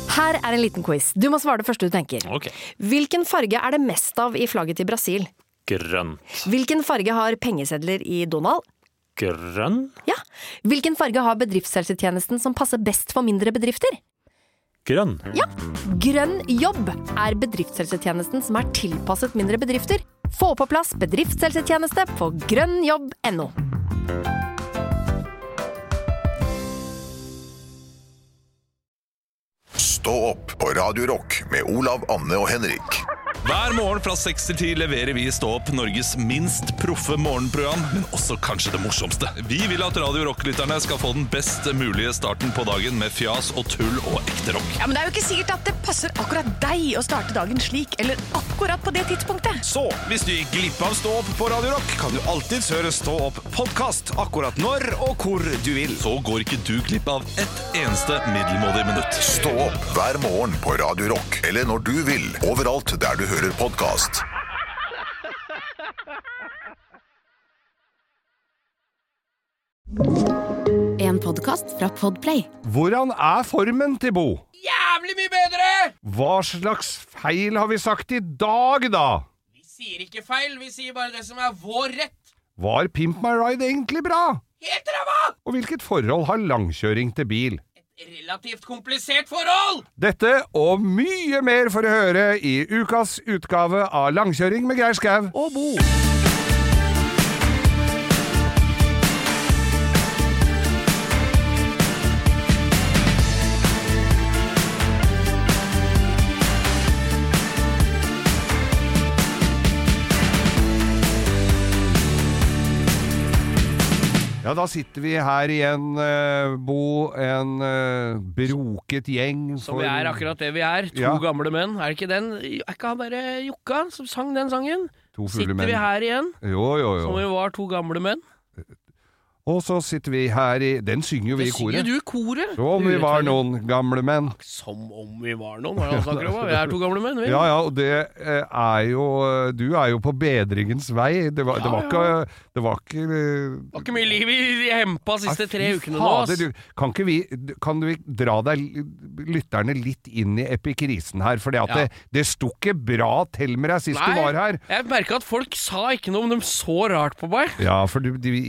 Her en liten quiz. Du må svare det første du tenker. Ok. Hvilken farge det mest av i flagget til Brasil? Grønn. Hvilken farge har pengesedler i Donald? Grønn? Ja. Hvilken farge har bedriftshelsetjenesten som passer best for mindre bedrifter? Grønn. Ja. Grønn jobb bedriftshelsetjenesten som tilpasset mindre bedrifter. Få på plass bedriftshelsetjeneste på grønnjobb.no. Stå opp på Radio Rock med Olav, Anne og Henrik. Hver morgen fra 6 til 10 leverer vi Stå opp Norges minst proffe morgenprogram, men også kanskje det morsomste. Vi vil at Radio Rock-lytterne skal få den best mulige starten på dagen med fjas og tull og ekte rock. Ja, men det jo ikke sikkert at det passer akkurat deg å starte dagen slik, eller akkurat på det tidspunktet. Så, hvis du gikk glipp av Stå opp på Radio Rock, kan du alltid høre Stå opp podcast akkurat når og hvor du vil. Så går ikke du glipp av et eneste middelmådig minutt. Stå opp hver morgen på Radio Rock, eller når du vil, overalt der du hører podcast. En podcast fra Podplay. Hvordan formen til Bo? Jævlig mye bedre! Hva slags feil har vi sagt i dag, da? Vi sier ikke feil, vi sier bare det som vår rett. Var Pimp My Ride egentlig bra? Helt ræva! Og hvilket forhold har langkjøring til bil? Relativt komplisert forhold! Dette og mye mer for å høre i ukas utgave av Langkjøring med Geir Skau og Bo. Ja, da sitter vi her igjen, Bo, en broket gjeng. Som vi akkurat det vi To gamle menn. Det ikke den? Ikke han der Jokka som sang den sangen? Sitter vi her igjen? Jo. Som vi var to gamle menn? Og så sitter vi her i... Den synger jo vi i koret. Det synger du i koret. Som om vi var noen gamle menn. Som om vi var noen, hva det han snakker om? Vi to gamle menn, vi. Ja, og det jo... Du jo på bedringens vei. Det var ikke mye liv i hempa siste 3 ukene nå, ass. Kan vi dra deg lytterne litt inn i epikrisen her? For det sto ikke bra til med deg sist du var her. Jeg merket at folk sa ikke noe om de så rart på meg. Ja, for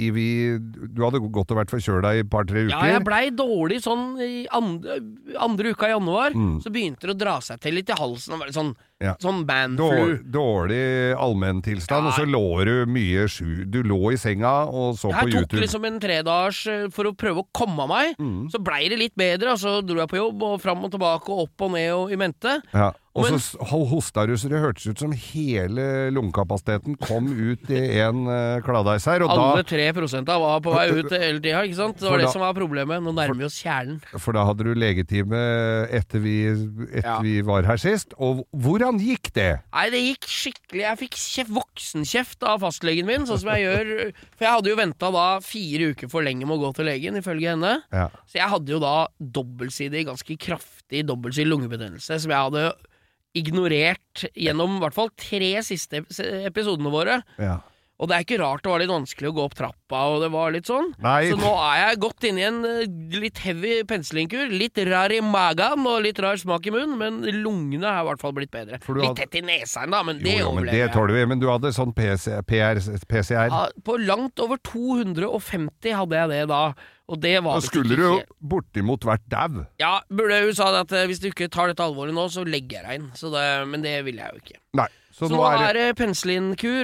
du hadde gått og vært forkjølet deg i et par-tre uker. Ja, jeg blei dårlig sånn i andre uka i januar. Så begynte det å dra seg til litt i halsen og være sånn bandflu. Dårlig allmenntilstand, og så lå du mye Du lå i senga og så på YouTube. Jeg tok liksom en 3-dagers for å prøve å komme av meg. Så blei det litt bedre, og så dro jeg på jobb og fram og tilbake og opp og ned og i mente. Ja. Og så hosta du, så det hørtes ut som hele lungekapasiteten kom ut i en kladeis her. Og alle 3% var på vei ut hele tida, ikke sant? Det var det som var problemet. Nå nærmer vi oss kjernen. For da hadde du legetime etter vi var her sist. Og hvordan gikk det? Nei, det gikk skikkelig. Jeg fikk voksenkjeft av fastlegen min, sånn som jeg gjør. For jeg hadde jo ventet da 4 uker for lenge med å gå til legen, ifølge henne. Ja. Så jeg hadde jo da ganske kraftig dobbeltsidig lungebetennelse, som jeg hadde ignorert gjennom i hvert fall 3 siste episodene våre. Ja. Og det ikke rart det var litt vanskelig å gå opp trappa, og det var litt sånn. Nei. Så nå jeg gått inn i en litt heavy penslingkur, litt rar i magen og litt rar smak i munnen, men lungene har i hvert fall blitt bedre. Litt tett i nesen da, men det overlever jeg. Det tåler vi, men du hadde sånn PCR? Ja, på langt over 250 hadde jeg det da. Og det var da skulle du jo bortimot vært dau. Ja, hun sa at hvis du ikke tar dette alvoret nå, så legger jeg deg inn. Men det vil jeg jo ikke. Nei. Så nå det penslinkur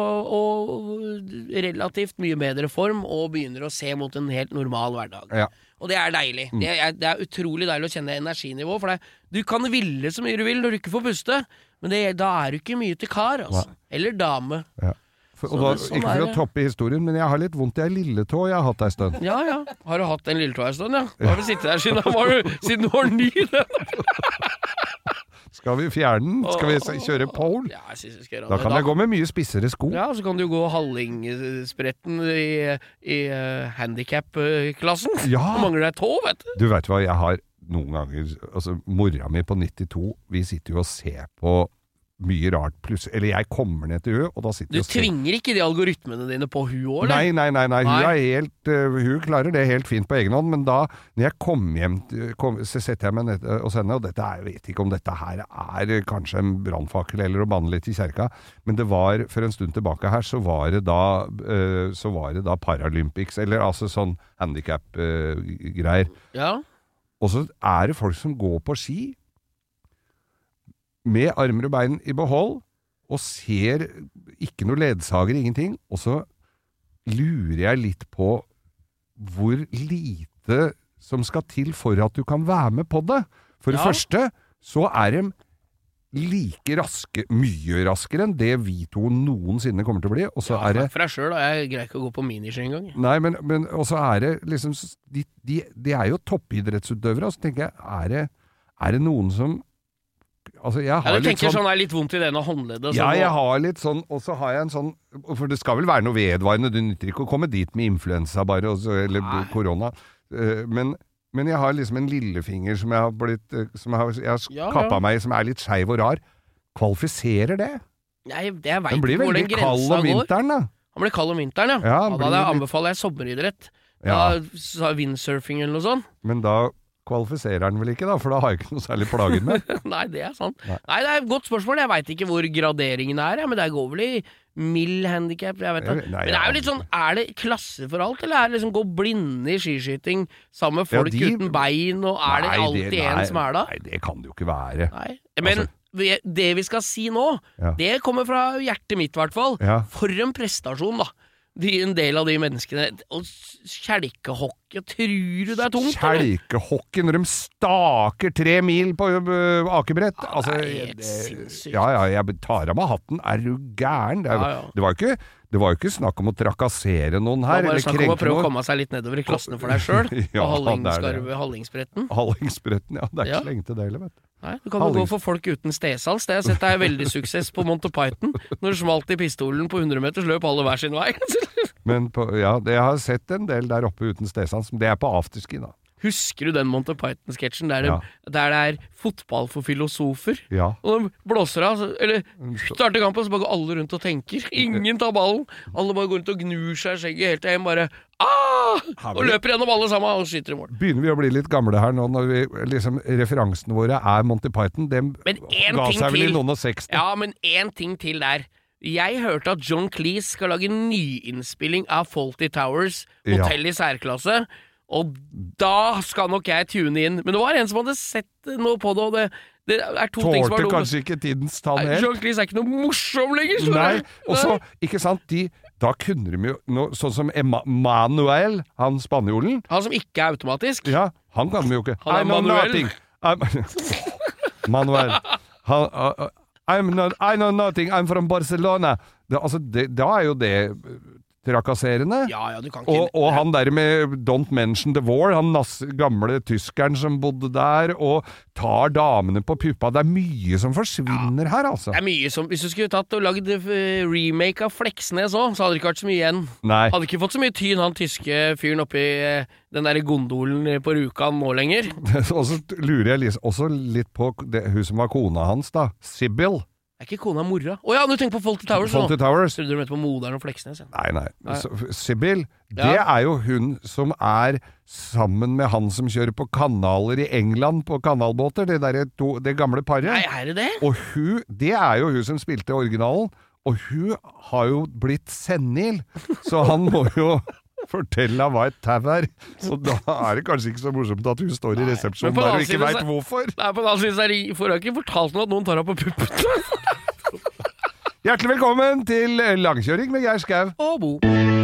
og relativt mye bedre form, og begynner å se mot en helt normal hverdag. Ja. Og det deilig. Det utrolig deilig å kjenne energinivå, for du kan ville så mye du vil når du ikke får puste, men da du ikke mye til kar, altså. Eller dame. Ja. Ikke for å toppe historien, men jeg har litt vondt i en lilletå jeg har hatt en stund. Ja. Har du hatt en lilletå en stund, ja? Da har vi sittet der siden du var ny. Skal vi fjerne den? Skal vi kjøre pole? Ja, jeg synes vi skal gjøre det. Da kan jeg gå med mye spissere sko. Ja, så kan du gå hallingspretten i handicap-klassen. Ja. Du mangler deg tå, vet du. Du vet hva, jeg har noen ganger, altså mora mi på 92, vi sitter jo og ser på mye rart plutselig. Eller jeg kommer ned til hun, og da sitter Du tvinger ikke de algoritmene dine på hun også, eller? Nei. Hun klarer det helt fint på egen hånd, men da, når jeg kom hjem, så setter jeg meg ned hos henne, og jeg vet ikke om dette her kanskje en brannfakkel eller å banne litt i kjerka, men det var, for en stund tilbake her, så var det da Paralympics, eller altså sånn handicap-greier. Ja. Og så det folk som går på ski, med armer og bein i behold, og ser ikke noe ledsager, ingenting, og så lurer jeg litt på hvor lite som skal til for at du kan være med på det. For det første, så de like raske, mye raskere enn det vi to noensinne kommer til å bli, og så det... For deg selv, jeg greier ikke å gå på miniski en gang. Nei, men og så det liksom, de jo toppidrettsutøvere, og så tenker jeg, det noen som altså jeg har du tenker sånn litt vondt i det når håndleddet Ja, jeg har litt sånn, og så har jeg en sånn, for det skal vel være noe vedvarende, du nytter ikke å komme dit med influensa bare, eller korona, men jeg har liksom en lillefinger som jeg har kappet meg, som litt skeiv og rar. Kvalifiserer det? Nei, det vet den blir ikke hvor den veldig grensa kald om vinteren, da. Han blir kald om vinteren, ja. Da anbefaler jeg sommeridrett. Da windsurfing eller noe sånt. Men da kvalifiserer den vel ikke da, for da har jeg ikke noe særlig plagen med. Nei, det sant. Nei, det et godt spørsmål. Jeg vet ikke hvor graderingen men det går vel i mild handicap, jeg vet det. Men det jo litt sånn, det klasse for alt, eller det liksom gå blinde i skiskyting sammen med folk uten bein, og det alltid en som da? Nei, det kan det jo ikke være. Nei, men det vi skal si nå, det kommer fra hjertet mitt i hvert fall. For en prestasjon da. En del av de menneskene og kjelkehockey, tror du det tungt? Kjelkehockey når de staker 3 mil på akebrett altså, jeg tar av meg hatten, du gæren? Det var jo ikke snakk om å trakassere noen her. Det var bare snakk om å prøve å komme seg litt nedover i klassene for deg selv på Hallingsbretten. Hallingsbretten, det ikke så lenge til det heller, vet du. Nei, du kan jo gå for folk uten stedsals. Det har jeg sett veldig suksess på Monty Python. Når det smalt i pistolen på 100 meters løp alle hver sin vei. Men jeg har sett en del der oppe uten stedsals. Det på afterski da. Husker du den Monty Python-sketsjen der det fotball for filosofer? Ja. Og de blåser av, eller starter kampen, så bare går alle rundt og tenker. Ingen tar ballen. Alle bare går rundt og gnur seg i skjegget helt til en bare og løper gjennom alle sammen og skyter i mål. Begynner vi å bli litt gamle her nå, når liksom, referansene våre Monty Python, dem ga seg vel i noen og 60. Ja, men en ting til der. Jeg hørte at John Cleese skal lage en nyinnspilling av Fawlty Towers, Hotell i særklasse, og da skal nok jeg tune inn. Men det var en som hadde sett noe på det, og det to ting som var dumme. Kanskje ikke tidens tann helt. John Cleese ikke noe morsom lenger. Nei, og så, ikke sant, da kunne de jo, sånn som Manuel, han spanjolen. Han som ikke automatisk. Ja, han kan vi jo ikke. Han Manuel. Manuel. I know nothing, I'm from Barcelona. Da jo det trakasserende. Ja, du kan ikke... Og han der med Don't Mention the War, han gamle tyskeren som bodde der, og tar damene på puppa. Det mye som forsvinner her, altså. Det mye som... Hvis du skulle tatt og lagd remake av Fleksnes også, så hadde det ikke vært så mye igjen. Nei. Hadde ikke fått så mye tyn, han tyske fyren oppi den der gondolen på Rjukan nå lenger. Og så lurer jeg også litt på hun som var kona hans da, Sibyl. Ikke kona mora. Åja, du tenker på Fawlty Towers. Fawlty Towers. Tror du mente på moderen og Fleksnes? Ja. Nei. Sibyl, det jo hun som sammen med han som kjører på kanaler i England på kanalbåter, det gamle paret. Nei, det det? Og det jo hun som spilte originalen, og hun har jo blitt senil, så han må jo fortelle hva et tau så da det kanskje ikke så morsomt at hun står i resepsjonen der og ikke vet hvorfor. Nei, på den annen side får jeg ikke fortalt noe at noen tar av på puppen. Hjertelig velkommen til Langkjøring med Geir Skau og Bo.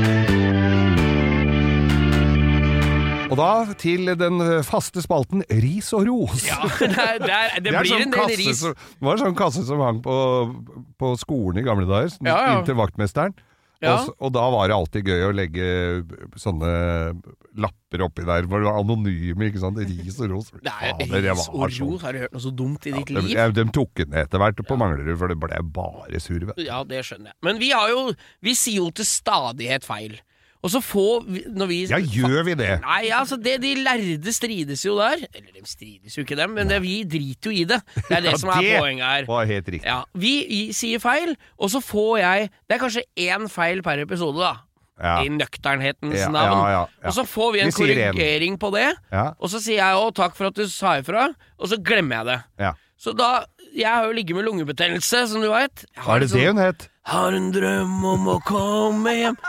Og da til den faste spalten Ris og ros. Ja, det blir en del ris. Det var en sånn kasse som hang på skolen i gamle dager, inntil vaktmesteren. Ja. Og da var det alltid gøy å legge sånne lapper oppi der, for det var anonyme, ikke sant? Ris og ros. Ris og ros, har du hørt noe så dumt i ditt liv? De tok den etter hvert på Manglerud, for det ble bare surve. Ja, det skjønner jeg. Men vi sier jo til stadighet feil. Og så når vi... Ja, gjør vi det? Nei, altså, de lærde strides jo der. Eller de strides jo ikke dem, men vi driter jo i det. Det det som poenget her. Det var helt riktig. Ja, vi sier feil, og så får jeg... Det kanskje 1 feil per episode da. Ja. I nøkternhetens navn. Ja. Og så får vi en korrigering på det, og så sier jeg takk for at du sa ifra, og så glemmer jeg det. Ja. Så da, jeg har jo ligget med lungebetennelse, som du vet. Hva det hun het? Har en drøm om å komme hjem.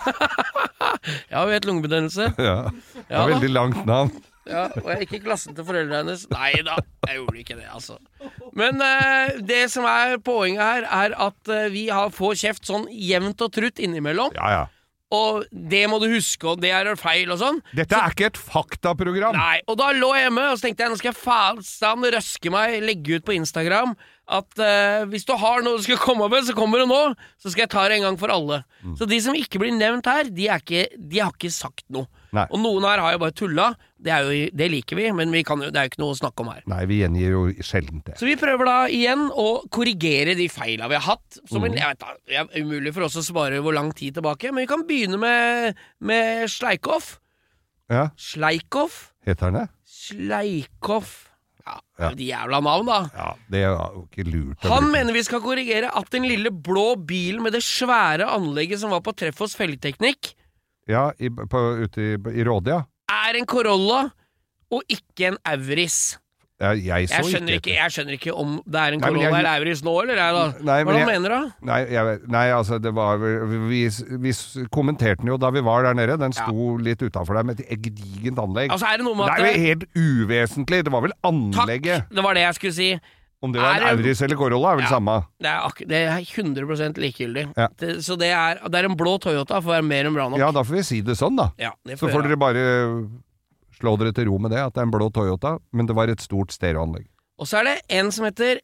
Ja, vi vet lungebetennelse. Ja, det er veldig langt navn. Ja, og jeg gikk i klassen til foreldrene hennes. Nei da, jeg gjorde ikke det, altså. Men det som poenget her, at vi får kjeft sånn jevnt og trutt innimellom. Ja. Og det må du huske, og det feil og sånn. Dette ikke et faktaprogram. Nei, og da lå jeg hjemme, og så tenkte jeg, nå skal jeg faen røske meg, legge ut på Instagram, at hvis du har noe du skal komme med, så kommer det nå, så skal jeg ta det en gang for alle. Så de som ikke blir nevnt her, de har ikke sagt noe. Nei. Og noen her har jo bare tullet, det liker vi, men det er jo ikke noe å snakke om her. Nei, vi gjengir jo sjelden det. Så vi prøver da igjen å korrigere de feilene vi har hatt, som jeg vet da, det er umulig for oss å spare hvor lang tid tilbake, men vi kan begynne med Sleikhoff. Ja. Sleikhoff. Heter han det? Sleikhoff. Ja, de jævla navn da. Ja, det jo ikke lurt. Han mener vi skal korrigere at den lille blå bilen med det svære anlegget som var på treff hos Felgteknikk, ja, ute i Råde, ja. En Corolla og ikke en Auris. Ja, jeg skjønner ikke om det en Corolla eller Auris nå, eller hva mener du? Nei, altså det var vi kommenterte den jo da vi var der nede. Den sto litt utenfor der med et gedigent anlegg. Altså det noe med at det jo helt uvesentlig. Det var vel anlegget. Takk, det var det jeg skulle si. Om det var en Auris eller Corolla vel samme. Det 100% likegyldig. Ja. Så det en blå Toyota for å være mer enn bra nok. Ja, da får vi si det sånn da. Ja, så får dere bare slå dere til ro med det, at det en blå Toyota, men det var et stort stereoanlegg. Og så det en som heter...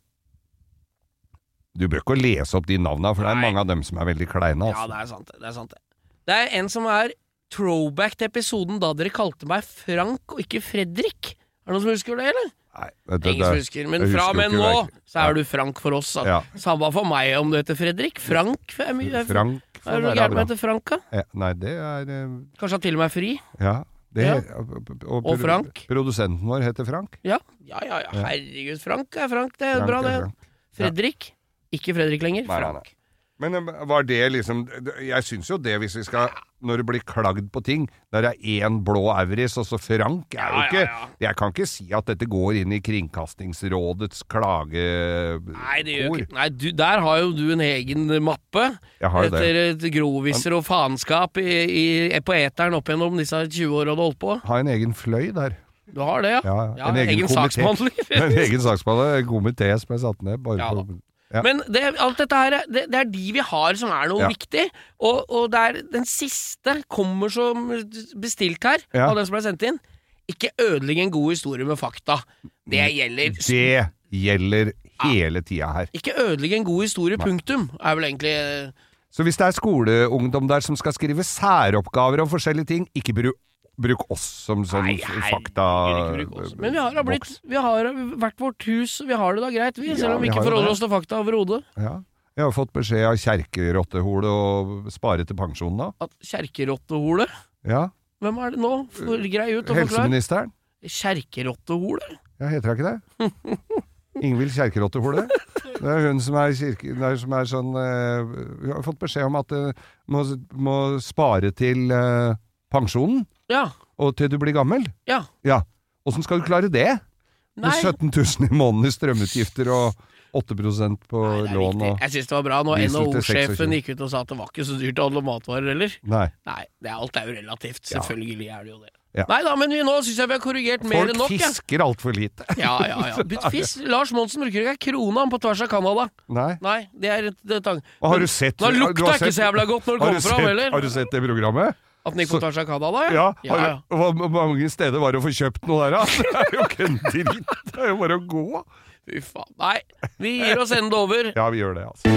Du bør ikke lese opp de navnene, for det mange av dem som veldig kleine. Altså. Ja, det sant det. Det en som throwback til episoden da dere kalte meg Frank og ikke Fredrik. Det noen som husker det, eller? Nei, ingen som husker, men fra og med nå så du Frank for oss. Ja. Samme for meg om du heter Fredrik. Frank Frank det noe gærent med heter Frank, da? Ja, nei, det Kanskje han til og med Fri? Ja. Og Frank. Produsenten vår heter Frank. Ja. Herregud, Frank Frank. Det bra, det. Fredrik. Ikke Fredrik lenger. Frank. Men var det liksom... Jeg synes jo det, hvis vi skal... Når det blir klagd på ting, der en blå Auris, og så Frank, jo ikke... Jeg kan ikke si at dette går inn i Kringkastingsrådets klagekor. Nei, det gjør ikke... Nei, der har jo du en egen mappe. Jeg har etter et groviser og faenskap på eteren opp gjennom disse 20 år du holdt på. Har en egen fløy der. Du har det, ja. En egen saksbehandler. En egen saksbehandler, en komité som er satt ned, bare på... Ja. Men alt dette her, det de vi har som noe viktig, og den siste kommer som bestilt her, av den som ble sendt inn. Ikke ødelegge en god historie med fakta. Det gjelder hele tida her. Ikke ødelegge en god historie, punktum, vel egentlig... Så hvis det skoleungdom der som skal skrive særoppgaver om forskjellige ting, ikke bruk oss som sånn fakta. Men vi har hvert vårt hus, vi har det da greit, selv om vi ikke forholder oss til fakta overhodet. Ja. Jeg har fått beskjed av kjerkerottehole å spare til pensjonen da. At kjerkerottehole? Ja. Hvem det nå? Grei ut og forklare. Helseministeren. Kjerkerottehole? Ja, heter jeg ikke det? Ingvild Kjerkerottehole. Det hun som som sånn... Vi har fått beskjed om at må spare til pensjonen. Ja. Og til du blir gammel. Ja. Hvordan skal du klare det? Nei. Med 17 000 i måneden i strømutgifter og 8% på lån. Jeg synes det var bra når NHO-sjefen gikk ut og sa at det var ikke så dyrt å handle matvarer, eller? Nei, alt jo relativt. Selvfølgelig det jo det. Ja. Nei da, men nå synes jeg vi har korrigert mer enn nok. Folk fisker alt for lite. Ja. Bytt fisk. Lars Monsen bruker ikke krona på tvers av Canada. Nei. Det tang. Har du sett... Da lukta ikke så jævla godt når det kom fram, eller? Har du sett det programmet? At den gikk på tvers av Canada, ja? Hvor mange steder var det å få kjøpt noe der, da? Det jo ikke en dritt. Det jo bare å gå. Fy faen. Nei, vi gir oss enda over. Ja, vi gjør det, altså.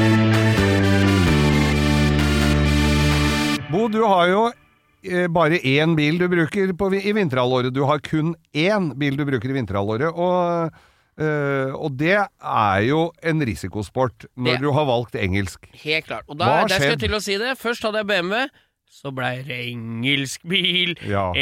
Bo, du har jo bare én bil du bruker i vinterhalvåret. Du har kun én bil du bruker i vinterhalvåret, og det jo en risikosport når du har valgt engelsk. Helt klart. Og der skal jeg til å si det. Først hadde jeg BMW. så ble det engelsk bil,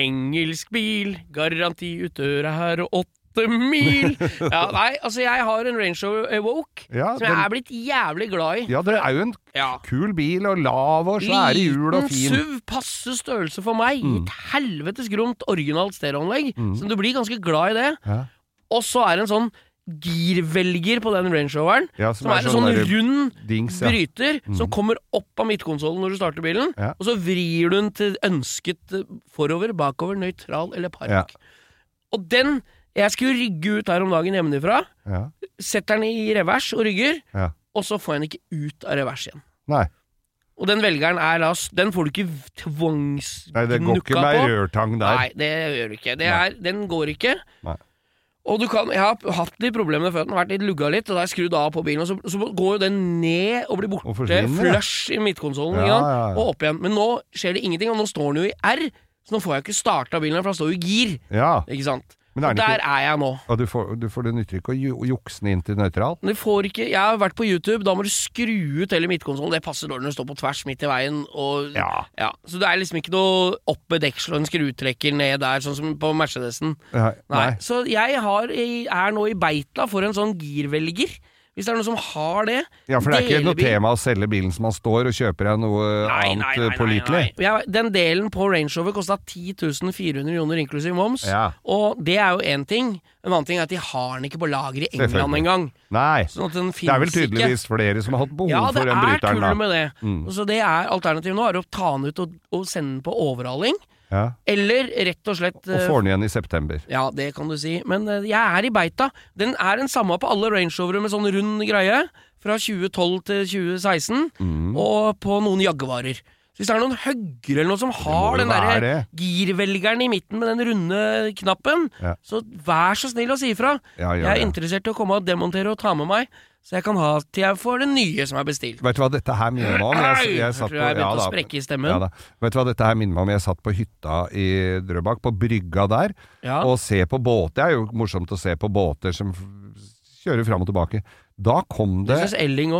garanti ut døra her og 8 mil. Ja, nei, altså jeg har en Range Rover Evoque som jeg er blitt jævlig glad i. Ja, det er jo en kul bil og lav og svære hjul og fin. Liten SUV, passe størrelse for meg, et helvetes gromt originalt stereoanlegg, så du blir ganske glad i det. Ja. Og så er det en sånn girvelger på den Range Roveren, som er en sånn rund bryter, som kommer opp av midtkonsollen når du starter bilen, og så vrir du den til ønsket forover, bakover, nøytral eller park. Og den, jeg skulle rygge ut her om dagen hjemmefra, setter den i revers og rygger, og så får jeg den ikke ut av revers igjen. Nei. Og den velgeren den får du ikke tvangsgnukka på. Nei, det går ikke med rørtang der. Nei, det gjør du ikke. Den går ikke. Nei. Og jeg har hatt litt problemer før den har vært litt lugga litt, og da har jeg skrudd av på bilen, og så går jo den ned og blir borte, flush i midtkonsollen, og opp igjen. Men nå skjer det ingenting, og nå står den jo i R, så nå får jeg ikke starta bilen, for den står jo i gir. Ja. Ikke sant? Og der er jeg nå. Og det nytter ikke å jukse den inn til nøytral? Du får ikke, jeg har vært på YouTube, da må du skru ut hele midtkonsollen, det passer dårlig når du står på tvers midt i veien, og så det er liksom ikke noe opp med deksel og en skrutrekker ned der, sånn som på Mercedesen. Nei. Så jeg er nå i beita for en sånn girvelger. Hvis det er noen som har det. Ja, for det er ikke noe tema å selge bilen som man står og kjøper deg noe annet pålitelig. Den delen på Range Rover kostet 10.400 kroner inklusiv moms, og det er jo en ting. En annen ting er at de har den ikke på lager i England engang. Nei, sånn at det er vel tydeligvis flere som har hatt behov for den bryteren. Ja, det er tull med det. Så det er alternativet nå, er å ta den ut og sende den på overhaling. Ja. Eller rett og slett Og får den igjen i september. Ja, det kan du si. Men jeg er i beita. Den er den samme på alle Range Rover med sånn rund greie fra 2012 til 2016 og på noen Jaguarer. Så hvis det er noen høggere eller noe som har den der girvelgeren i midten med den runde knappen, så vær så snill å si ifra. Jeg er interessert i å komme og demontere og ta med meg, så jeg kan ha til jeg får det nye som er bestilt. Vet du hva dette her minner meg om? Jeg tror jeg begynte å sprekke i stemmen. Vet du hva dette her minner meg om? Jeg satt på hytta i Drøbak, på brygga der, og se på båter. Det er jo morsomt å se på båter som kjører fram og tilbake. Da kom det... Det synes Elling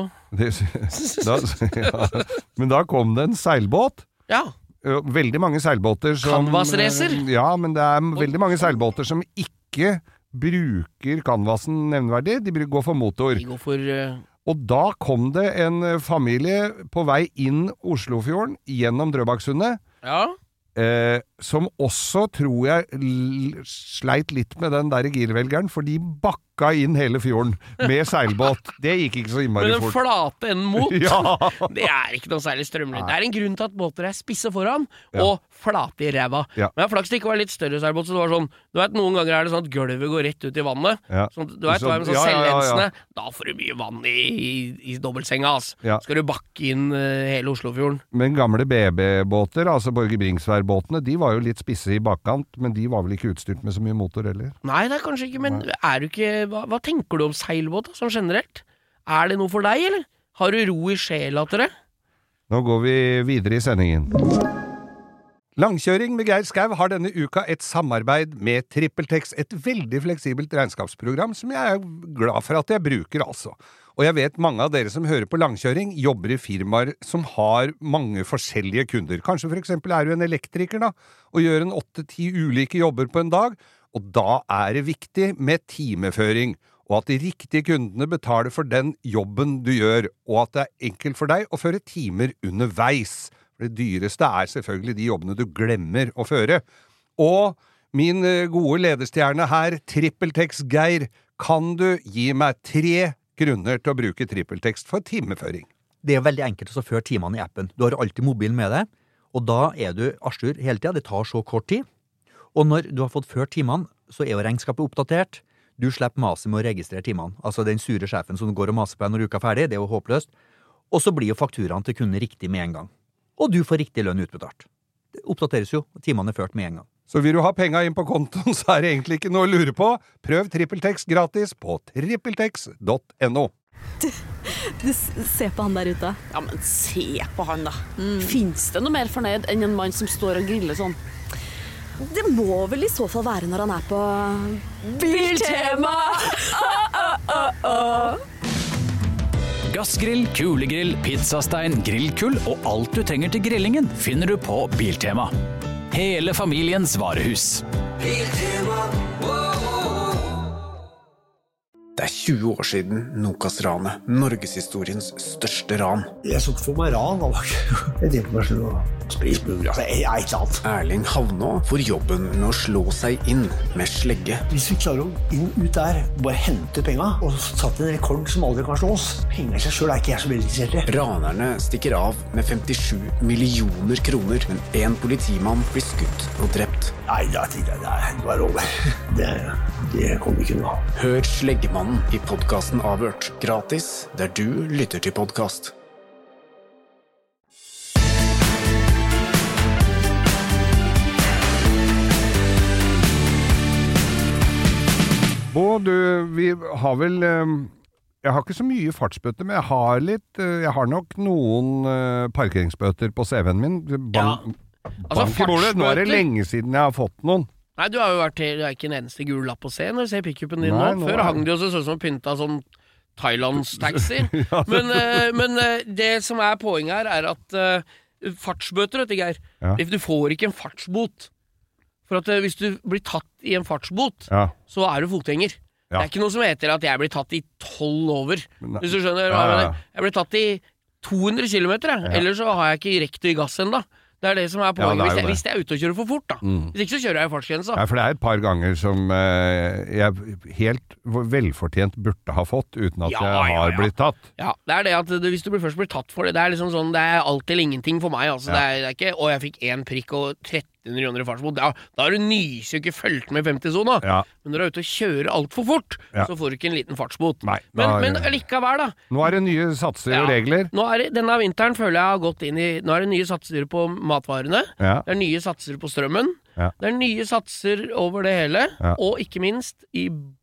også. Men da kom det en seilbåt. Ja. Veldig mange seilbåter som... Canvas-racer. Ja, men det er veldig mange seilbåter som ikke bruker canvasen nevneverdig. De går for motor. De går for... Og da kom det en familie på vei inn Oslofjorden gjennom Drøbaksundet. Ja. Som også, tror jeg, sleit litt med den der girvelgeren, for de bakka inn hele fjorden med seilbåt. Det gikk ikke så innmari fort. Men den flate enden mot, det er ikke noe særlig strømlig. Det er en grunn til at båter er spisse foran, og flate i ræva. Men jeg flaks det ikke var litt større seilbåt, så det var sånn, du vet, noen ganger er det sånn at gulvet går rett ut i vannet. Sånn, du vet, det var med sånn selvlensende. Da får du mye vann i dobbeltsenga, altså. Skal du bakke inn hele Oslofjorden. Men gamle BB-båter, altså Borge Bringsværd-båtene, de var jo litt spisse i bakkant, men de var vel ikke utstyrt med så mye motor heller? Nei, det er kanskje ikke, men er du ikke... Hva tenker du om seilbåt, sånn generelt? Er det noe for deg, eller? Har du ro i sjela til det? Nå går vi videre i sendingen. Langkjøring med Geir Skau har denne uka et samarbeid med TrippelTex, et veldig fleksibelt regnskapsprogram som jeg er glad for at jeg bruker, altså. Og jeg vet mange av dere som hører på langkjøring jobber i firmaer som har mange forskjellige kunder. Kanskje for eksempel er du en elektriker da, og gjør en 8-10 ulike jobber på en dag, og da er det viktig med timeføring, og at de riktige kundene betaler for den jobben du gjør, og at det er enkelt for deg å føre timer underveis. Det dyreste er selvfølgelig de jobbene du glemmer å føre. Og min gode lederstjerne her, TrippelTex Geir, kan du gi meg 3 grunner til å bruke TrippelTex for timeføring? Det er veldig enkelt å føre timene i appen. Du har alltid mobilen med deg, og da er du arsur hele tiden. Det tar så kort tid. Og når du har fått ført timene, så er jo regnskapet oppdatert. Du slipper maset med å registrere timene. Altså den sure sjefen som går og maser på deg når uka er ferdig, det er jo håpløst. Og så blir jo fakturaen til kunden riktig med en gang. Og du får riktig lønn utbetalt. Det oppdateres jo, og timene er ført med en gang. Så vil du ha penga inn på kontoen, så er det egentlig ikke noe å lure på. Prøv TrippelTex gratis på trippeltex.no. Du, se på han der ute. Ja, men se på han da. Finns det noe mer fornøyd enn en mann som står og griller sånn? Det må vel i så fall være når han er på Biltema! Gassgrill, kulegrill, pizzastein, grillkull og alt du trenger til grillingen finner du på Biltema. Hele familiens varehus. Det 20 år siden Nokas-ranet, Norgeshistoriens største ran. Jeg så ikke for meg ran, jeg tenkte meg selv å spise burger. Jeg ikke sant. Erling Havnå får jobben med å slå seg inn med slegge. Hvis vi klarer å inn ut der, bare hente penger, og satt en rekord som aldri kan slås. Penger I seg selv ikke jeg så veldig interessert I. Ranerne stikker av med 57 millioner kroner, men en politimann blir skutt og drept. Nei, da tenkte jeg, det var over. Det kommer ikke nå. Hør Sleggemannen I podcasten Avhørt, gratis, der du lytter til podcast. Og vi har vel, jeg har ikke så mye fartsbøter, men jeg har nok noen parkeringsbøter på CV-en min. Bank I bordet, nå det lenge siden jeg har fått noen. Nei, du har jo vært til, det ikke en eneste gul lapp å se når du ser pick-upen din nå. Før hang det jo sånn som pynta sånn Thailands-taxi. Men det som poenget her at fartsbøter, vet du, Geir, du får ikke en fartsbot. For at hvis du blir tatt I en fartsbot, så du fotgjenger. Det ikke noe som heter at jeg blir tatt I 12 over. Hvis du skjønner, jeg blir tatt I 200 kilometer, ellers så har jeg ikke rekt å gi gass enda. Det det som poenget, hvis jeg ute og kjører for fort da. Hvis ikke så kjører jeg I fartsgrensa. Ja, for det et par ganger som jeg helt velfortjent burde ha fått, uten at jeg har blitt tatt. Ja, det det at hvis du først blir tatt for det, det liksom sånn, det alt eller ingenting for meg, altså. Det ikke, og jeg fikk 1 prikk og 1300 kroner I fartsbot. Da du nyser ikke fulgt med 50-zona. Men når du ute og kjører alt for fort, så får du ikke en liten fartsbot. Nei, men likevel da. Nå det nye satser og regler. Nå denne vinteren føler jeg har gått inn I, nå det nye satser på matvarene, det nye satser på strømmen, det nye satser over det hele, og ikke minst I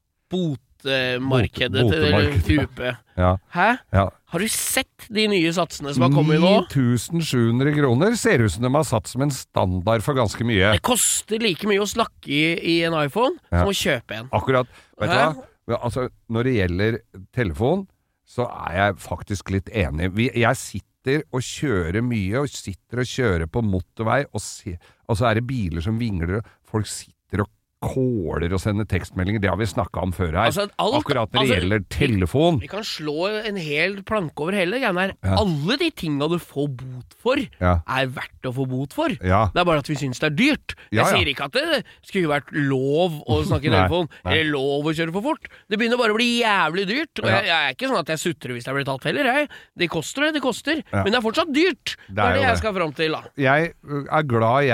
botemarkedet til UP. Hæ? Har du sett de nye satsene som har kommet nå? 9700 kroner ser ut som de har satt som en standard for ganske mye. Det koster like mye å snakke I en iPhone som å kjøpe en. Akkurat, vet du hva? Altså, når det gjelder telefon, så jeg faktisk litt enig. Jeg sitter og kjører mye, og sitter og kjører på motorvei, og så det biler som vingler, og folk sitter og kåler og sender tekstmeldinger, det har vi snakket om før her. Akkurat når det gjelder telefon. Vi kan slå en hel planke over hele greien her. Alle de tingene du får bot for, verdt å få bot for. Det bare at vi synes det dyrt. Jeg sier ikke at det skulle vært lov å snakke I telefon, eller lov å kjøre for fort. Det begynner bare å bli jævlig dyrt, og jeg ikke sånn at jeg sutrer hvis jeg blir tatt heller. Det koster, men det fortsatt dyrt. Det det jeg skal frem til da. Jeg glad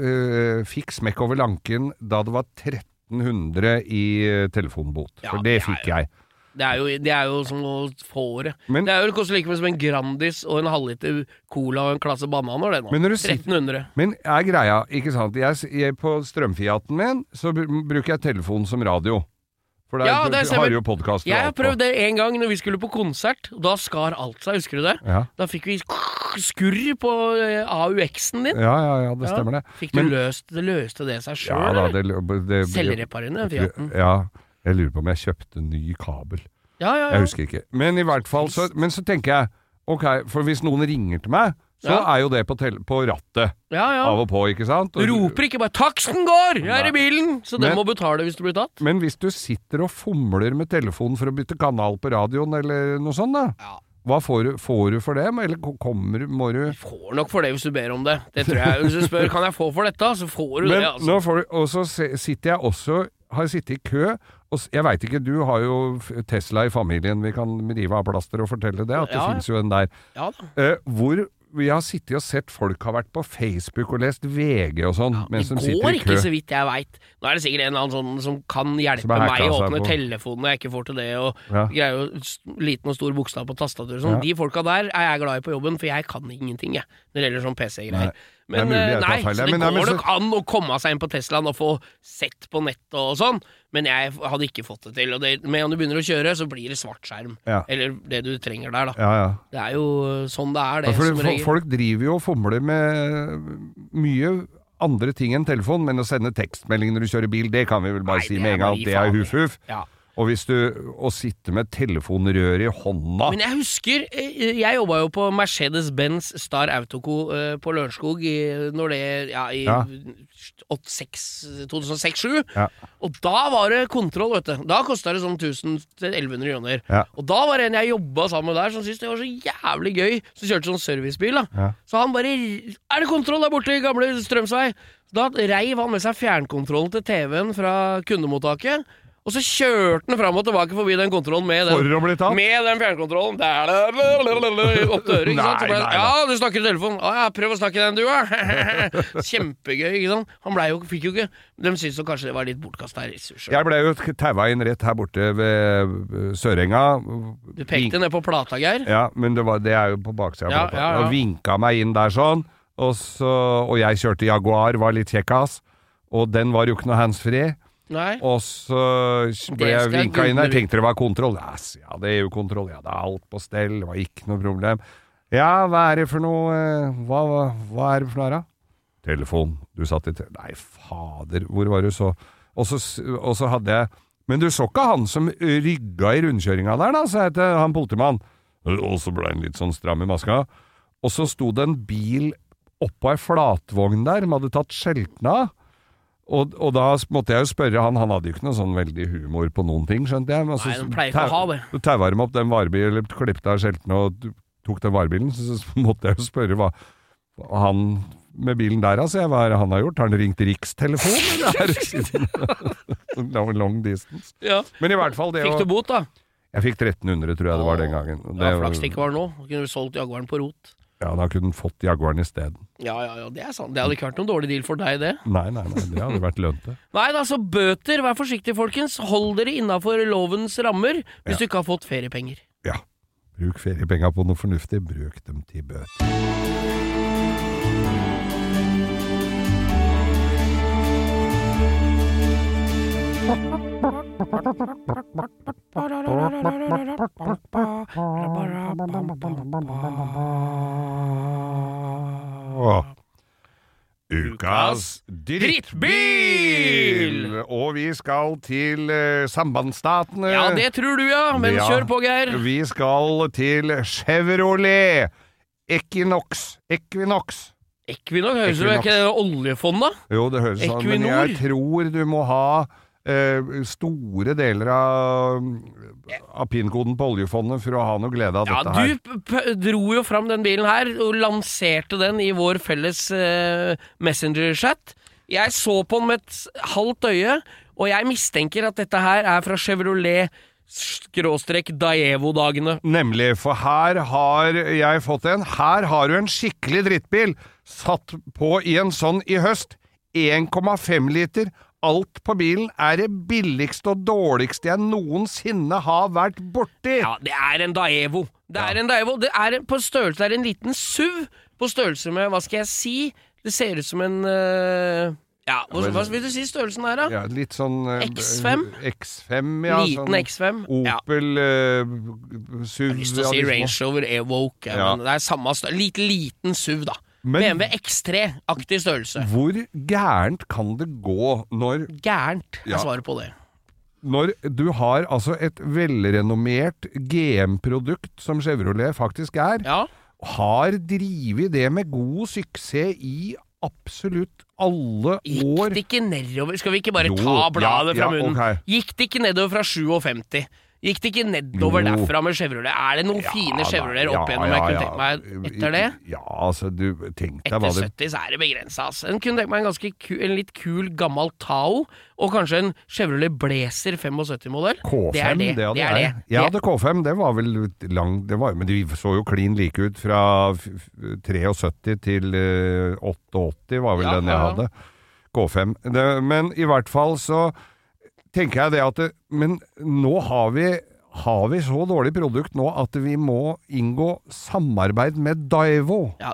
jeg fikk smekk over lanken da det var 1300 I telefonbot, for det fikk jeg. Det jo som å få det. Det jo koster like mye som en Grandis og en halvliter cola og en klasse bananer, det nå. 1300. Men greia, ikke sant? Jeg på strømfiaten min, så bruker jeg telefonen som radio. For der har jo podcast. Jeg har prøvd det en gang når vi skulle på konsert, og da skar alt seg, husker du det? Da fikk vi skurr på AUX-en din. Ja, det stemmer det. Fikk du løste det seg selv, eller? Selvreparerende, fiaten. Ja, jeg lurer på om jeg kjøpte ny kabel. Jeg husker ikke. Men I hvert fall, så tenker jeg, ok, for hvis noen ringer til meg, så jo det på rattet. Av og på, ikke sant? Du roper ikke bare, taksten går, jeg I bilen! Så den må betale hvis du blir tatt. Men hvis du sitter og fomler med telefonen for å bytte kanal på radioen, eller noe sånt da, hva får du for det? Eller må du... Du får nok for det hvis du ber om det. Det tror jeg. Hvis du spør, kan jeg få for dette? Så får du det, altså. Nå får du, og så sitter jeg også, har sittet I kø, og jeg vet ikke, du har jo Tesla I familien, vi kan rive av plaster og fortelle det, at det finnes jo en der. Hvor vi har sittet og sett folk har vært på Facebook og lest VG og sånn, mens de sitter I kø. Det går ikke så vidt jeg vet. Nå det sikkert en eller annen sånn som kan hjelpe meg å åpne telefonen når jeg ikke får til det, og greier jo liten og stor bokstav på tastatur. Sånn. De folka der jeg glad I på jobben, for jeg kan ingenting, når det gjelder sånn PC-greier. Men så det går nok an å komme seg inn på Teslaen og få sett på nett og sånn, men jeg hadde ikke fått det til, og med om du begynner å kjøre, så blir det svart skjerm, eller det du trenger der da. Det jo sånn det det som regel. Folk driver jo og fomler med mye andre ting enn telefon, men å sende tekstmelding når du kjører bil, det kan vi vel bare si med en gang, det huff-huff. Og hvis du sitter med telefonrør i hånda. Men jeg husker, jeg jobbet jo på Mercedes-Benz Star Autoco på Lørenskog når det, i 2006-2007. Ja. Og da var det kontroll, vet du. Da kostet det sånn 1000-1100 kroner. Ja. Og da var det en jeg jobbet sammen med der som syntes det var så jævlig gøy, som kjørte sånn servicebil da. Ja. Så han bare, er det kontroll der borte i gamle Strømsvei? Da reiv han med seg fjernkontrollen til TV-en fra kundemottaket, og så kjørte han frem og tilbake forbi den kontrollen med den fjernkontrollen. Opp døren, ikke sant? Nei. Ja, du snakker i telefonen. Ja, prøv å snakke den du, Kjempegøy, ikke sant? Han fikk jo ikke, de synes jo kanskje det var litt bortkastet ressurser. Jeg ble jo taua inn rett her borte ved Sørenga. Du pekte ned på plata, Geir. Ja, men det er jo på baksiden av plata. Og vinket meg inn der sånn. Og jeg kjørte Jaguar, var litt kjekkas, og den var jo ikke noe handsfree. Nei. Og så ble jeg vinket inn der, tenkte det var kontroll. Ja, det er jo kontroll, det er alt på stell, det var ikke noe problem. Ja, hva er det for noe, hva er det for noe da? Telefon, du satt i nei, fader, hvor var du så? Og så hadde jeg, men du så ikke han som rygga i rundkjøringa der da, sa jeg til han politimann. Og så ble han litt sånn stram i maska. Og så sto det en bil oppå ei flatvogn der, de hadde tatt skjeltene av. Og da måtte jeg jo spørre han hadde jo ikke noe sånn veldig humor på noen ting, skjønte jeg. Nei, de pleier ikke å ha det. Du tauer dem opp den varebilen, eller klippte av skjeltene og tok den varebilen, så måtte jeg jo spørre hva han med bilen der, altså, hva er det han har gjort? Har han ringt Rikstelefon? Long distance. Ja. Men i hvert fall det fikk du bot da? Jeg fikk 1300, tror jeg det var den gangen. Ja, flaks det ikke var nå. Du kunne solgt Jaguaren på rot. Ja, da kunne den fått Jaguaren i stedet. Ja, det er sant. Det hadde ikke vært noen dårlig deal for deg, det. Nei, det hadde vært lønt det. Nei, altså bøter, vær forsiktig folkens. Hold dere innenfor lovens rammer hvis du ikke har fått feriepenger. Ja, bruk feriepenger på noe fornuftig, bruk dem til bøter. Ukas drittbil! Og vi skal til sambandsstatene. Ja, det tror du, men kjør på, Geir. Vi skal til Chevrolet Equinox. Høres det ikke oljefondet? Jo, det høres sånn, men jeg tror du må ha store deler av PIN-koden på oljefondet for å ha noe glede av dette her. Ja, du dro jo fram den bilen her og lanserte den i vår felles Messenger-chat. Jeg så på den med et halvt øye, og jeg mistenker at dette her er fra Chevrolet /Daevo-dagene. Nemlig, for her har jeg fått en. Her har du en skikkelig drittbil satt på i en sånn i høst. 1,5 liter. Alt på bilen er det billigste og dårligste jeg noensinne har vært borti. Ja, det er en Daevo. Det er på størrelse, det er en liten SUV på størrelse med, hva skal jeg si? Det ser ut som en... hva vil du si størrelsen her da? Ja, litt sånn... X5? X5, ja. Liten sånn X5. Opel SUV. Jeg har lyst til å si Range Rover Evoque, men det er samme størrelse. Liten SUV da. Men, BMW X3-aktig størrelse. Hvor gærent kan det gå når... Gærent, jeg svarer på det. Når du har altså et velrenommert GM-produkt som Chevrolet faktisk er, har drivet det med god suksess i absolutt alle år. Gikk det ikke nedover? Skal vi ikke bare ta bladet fra munnen? Okay. Gikk det ikke nedover fra 57? Gikk det ikke nedover derfra med Chevrolet? Er det noen fine Chevrolet opp igjennom jeg kunne tenke meg etter det? Ja, altså, du tenkte etter 70 så er det begrenset, altså. Jeg kunne tenke meg en litt kul gammel Tao, og kanskje en Chevrolet Blazer 75-modell. K5, det er det. Ja, det K5, det var vel langt, men de så jo klin like ut fra 73 til 88 var vel den jeg hadde. K5. Men i hvert fall så tenker jeg det at men nå har vi så dårlig produkt nå at vi må inngå samarbeid med Daevo. Ja,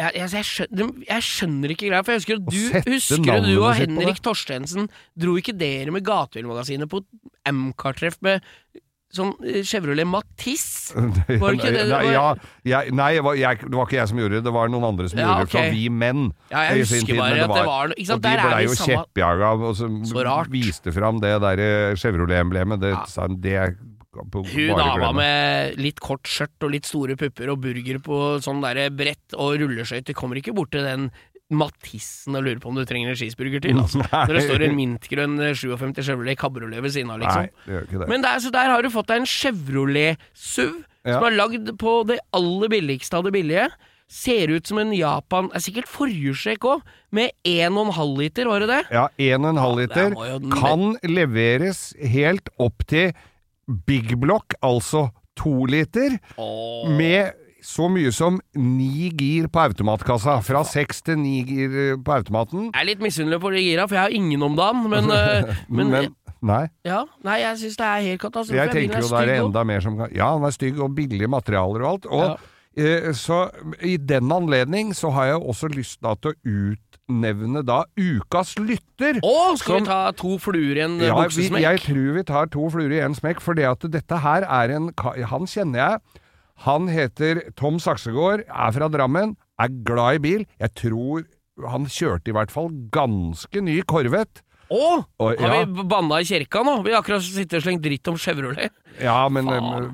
jeg skjønner ikke greia, for jeg husker du og Henrik Torstensen dro ikke dere med Gatebilmagasinet på MK-treff med sånn Chevrolet Matisse. Var det ikke det? Det var ikke jeg som gjorde det, det var noen andre som gjorde det fra Vi Menn. Ja, jeg husker bare at det var ikke sant, og de ble jo kjeppjaga og så viste fram det der Chevrolet-emblemet. Det hun dama med litt kort skjørt og litt store pupper og burger på sånn der brett og rulleskøyter kommer ikke bort til den Matissen og lurer på om du trenger en cheeseburger til, altså. Når det står en mintgrønn 57 Chevrolet Cabriolet ved siden av, liksom. Nei, det gjør ikke det. Men så der har du fått deg en Chevrolet SUV, som er lagd på det aller billigste av det billige. Ser ut som en Japan, sikkert forhjulstrekk også, med 1,5 liter, var det det? Ja, 1,5 liter kan leveres helt opp til Big Block, altså 2 liter, med så mye som 9 gir på automatkassa. Fra 6 til 9 gir på automaten. Jeg er litt misunnelig på de gira, for jeg har ingen om dagen, men nei. Ja, nei, jeg synes det er helt katastrofe. Jeg tenker jo det er enda mer som kan... Ja, den er stygg og billige materialer og alt. Og så i den anledning så har jeg også lyst til å utnevne da Ukas lytter. Skal vi ta 2 fluer i en buksesmekk? Jeg tror vi tar 2 fluer i en smekk, for det at dette her er han kjenner jeg. Han heter Tom Saksegård, er fra Drammen, er glad i bil. Jeg tror han kjørte i hvert fall ganske ny Corvette. Har vi banna i kirka nå? Vi har akkurat sittet og slengt dritt om Chevrolet. Ja, men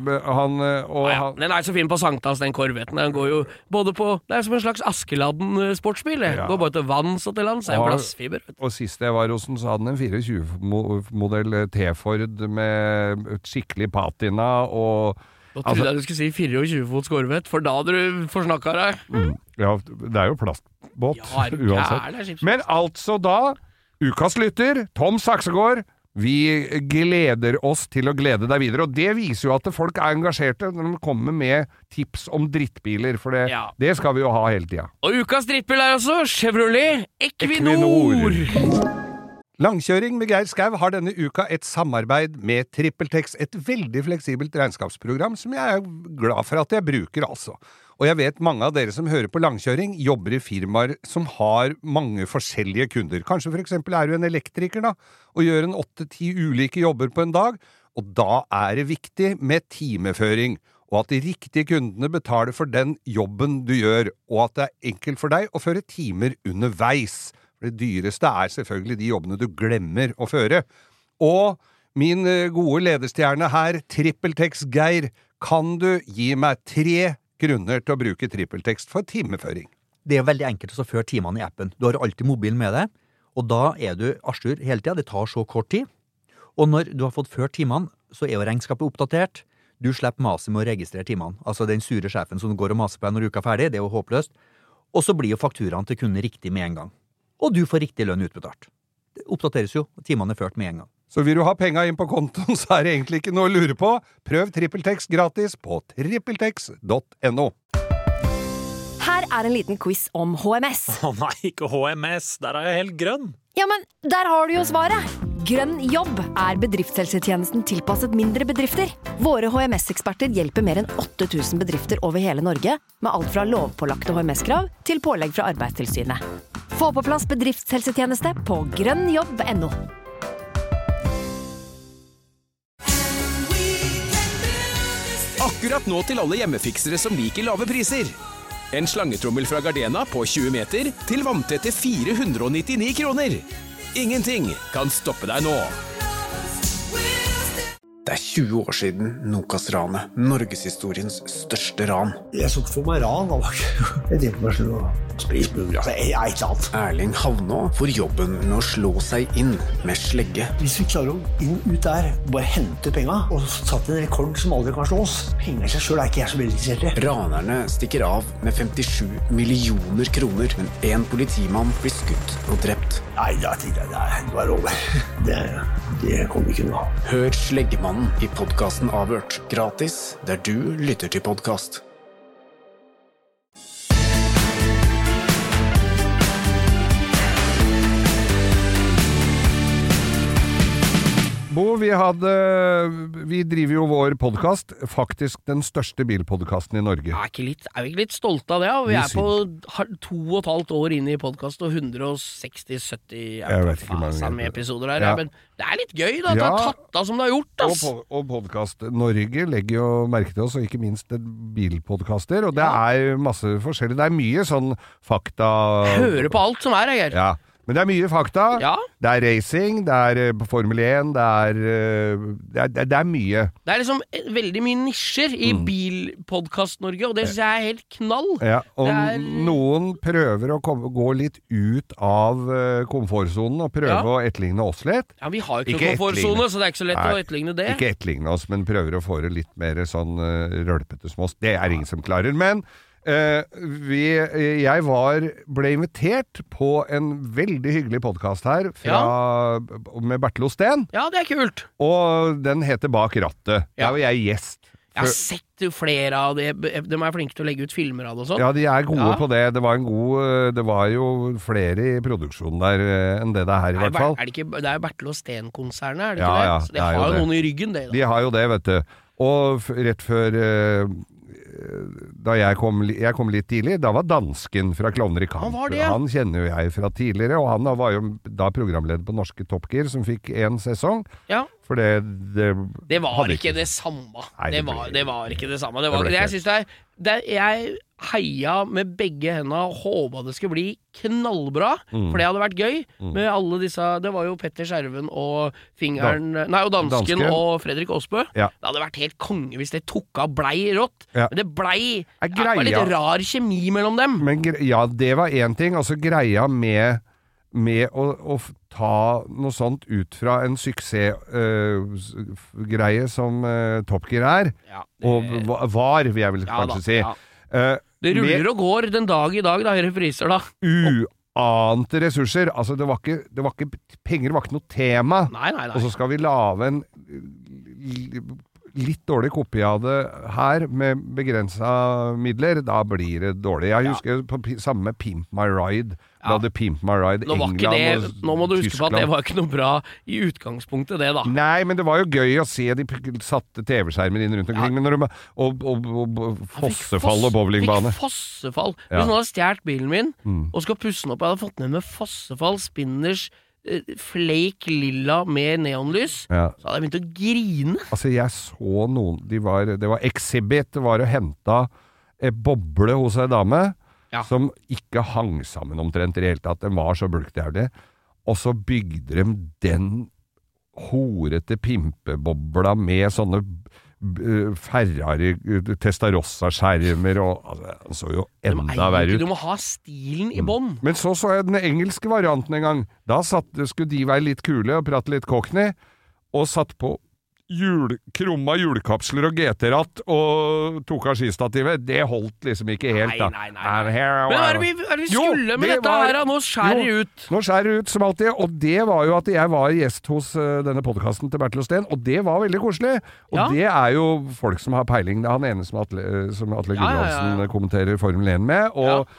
den er så fin på Sankthans, den Corvetten. Den går jo både på... Det er som en slags Askeladden sportsbil. Det går bare til vanns og til lands. Det er jo glassfiber. Og sist jeg var hos den, så hadde den en 24-modell T-Ford med skikkelig patina og... Nå trodde jeg du skulle si 24-fots Corvette, for da hadde du forsnakket deg. Ja, det er jo plastbåt uansett. Men altså da, Ukas lytter, Tom Saksegård, vi gleder oss til å glede deg videre, og det viser jo at folk er engasjerte når de kommer med tips om drittbiler, for det skal vi jo ha hele tiden. Og ukas drittbil er også Chevrolet Equinor. Langkjøring med Geir Skau har denne uka et samarbeid med TrippelTex, et veldig fleksibelt regnskapsprogram som jeg er glad for at jeg bruker altså. Og jeg vet mange av dere som hører på langkjøring jobber i firmaer som har mange forskjellige kunder. Kanskje for eksempel er du en elektriker da, og gjør en 8-10 ulike jobber på en dag, og da er det viktig med timeføring, og at de riktige kundene betaler for den jobben du gjør, og at det er enkelt for deg å føre timer underveis. Det dyreste er selvfølgelig de jobbene du glemmer å føre. Og min gode lederstjerne her, TrippelTex Geir, kan du gi meg 3 grunner til å bruke TrippelTex for timeføring? Det er veldig enkelt å føre timene i appen. Du har alltid mobilen med deg, og da er du Arsur hele tiden. Det tar så kort tid. Og når du har fått ført timene, så er jo regnskapet oppdatert. Du slipper maset med å registrere timene. Altså den sure sjefen som går og maser på deg når uka er ferdig, det er jo håpløst. Og så blir jo fakturaen til kunden riktig med en gang. Og du får riktig lønn utbetalt. Det oppdateres jo, og timene er ført med en gang. Så vil du ha penga inn på kontoen, så er det egentlig ikke noe å lure på. Prøv TrippelTex gratis på trippeltex.no. Her er en liten quiz om HMS. Nei, ikke HMS, der er jeg helt grønn. Ja, men der har du jo svaret. Grønn jobb er bedriftshelsetjenesten tilpasset mindre bedrifter. Våre HMS-eksperter hjelper mer enn 8000 bedrifter over hele Norge, med alt fra lovpålagte HMS-krav til pålegg fra Arbeidstilsynet. Få på plass bedriftshelsetjeneste på grønnjobb.no. Akkurat nå til alle hjemmefiksere som liker lave priser. En slangetrommel fra Gardena på 20 meter til vanntette 499 kroner. Ingenting kan stoppe deg nå. Det er 20 år siden Nokas-ranet, Norgeshistoriens største ran. Jeg så ikke for meg ran, jeg tenkte meg selv å spise burger, jeg er ikke annet. Erling Havnå får jobben med å slå seg inn med slegge. Hvis vi klarer å inn ut der, bare hente penger, og satt en rekord som aldri kan slås. Penger i seg selv er ikke jeg så veldig interessert i. Ranerne stikker av med 57 millioner kroner, men en politimann blir skutt og drept. Nei, det var over. Det kommer ikke noe. Hør Sleggemannen i podcasten Avhørt, gratis der du lytter til podcast. Bo, vi driver jo vår podcast, faktisk den største bilpodcasten i Norge. Er vi ikke litt stolte av det? Vi på 2,5 år inn i podcast og 160-70 episoder her. Ja. Men det litt gøy da, at det har tatt av som det har gjort. Og podcast Norge legger jo merke til oss, og ikke minst bilpodcaster, og det masse forskjellig. Det mye sånn fakta... Hører på alt som Geir. Ja. Men det mye fakta. Ja. Det racing, det Formel 1, det mye. Det liksom veldig mye nisjer i bilpodcast Norge, og det synes jeg helt knall. Ja, og noen prøver å gå litt ut av komfortzonen og prøve å etterligne oss litt. Ja, vi har jo ikke noen komfortzone, så det ikke så lett å etterligne det. Ikke etterligne oss, men prøver å få det litt mer sånn rølpete som oss. Det ingen som klarer, men... jeg ble invitert på en veldig hyggelig podcast her med Bertil Osten. Ja, det kult. Og den heter Bak rattet. Der var jeg gjest. Jeg har sett flere av det. De flinke til å legge ut filmer av det og sånn. Ja, de gode på det. Det var jo flere i produksjonen der enn det her i hvert fall. Det Bertil Osten-konsernet, er det ikke det? Så de har jo noen i ryggen, det da. De har jo det, vet du. Og rett før... da jeg kom litt tidlig, da var dansken fra Klovner i Kamp. Han kjenner jo jeg fra tidligere, og han var jo da programleder på Norske Top Gear, som fikk 1 sesong. Ja. For det var ikke det samme. Det var ikke det samme. Jeg synes jeg heia med begge hendene og håpet det skulle bli knallbra, for det hadde vært gøy med alle disse, det var jo Petter Skjerven og Dansken og Fredrik Aasbø. Det hadde vært helt konge hvis det tok av blei rått, men det var litt rar kjemi mellom dem. Men det var en ting, altså greia med å ta noe sånt ut fra en suksessgreie som Top Gear og vil jeg vel kanskje si. Det ruller og går den dag i dag, repriser da. Uante ressurser, altså det var ikke penger var ikke noe tema. Nei. Og så skal vi lage en litt dårlig kopi av det her med begrenset midler, da blir det dårlig. Jeg husker på samme med Pimp My Ride. Da hadde Pimp My Ride England nå må du huske på at det var ikke noe bra i utgangspunktet det da. Nei, men det var jo gøy å se de satte TV-skjermen inn rundt omkring, men og fossefall og bowlingbane. Fikk fossefall. Hvis noen hadde stjert bilen min og skal pusse den opp, jeg hadde fått ned med fossefall, spinners, flake lilla med neonlys, så hadde jeg begynt å grine. Altså, jeg så noen, det var Exhibit, det var å hente boble hos en dame, som ikke hang sammen omtrent i det hele tatt. Den var så bulkjævlig. Og så bygde de den horete pimpebobla med sånne Ferrari Testarossa-skjermer og den så jo enda verre ut. Du må ha stilen i bånd. Men så jeg den engelske varianten en gang. Da skulle de være litt kule og prate litt cockney, og satt på krumma hjulkapsler og GT-ratt og tok av skistativet. Det holdt liksom ikke helt da. Nei. Men hva er det vi skulle med dette her? Nå skjærer det ut. Nå skjærer det ut som alltid, og det var jo at jeg var gjest hos denne podcasten til Bertil Osten, og det var veldig koselig. Og det jo folk som har peiling. Det han ene som Atle Gudbrandsen kommenterer Formel 1 med,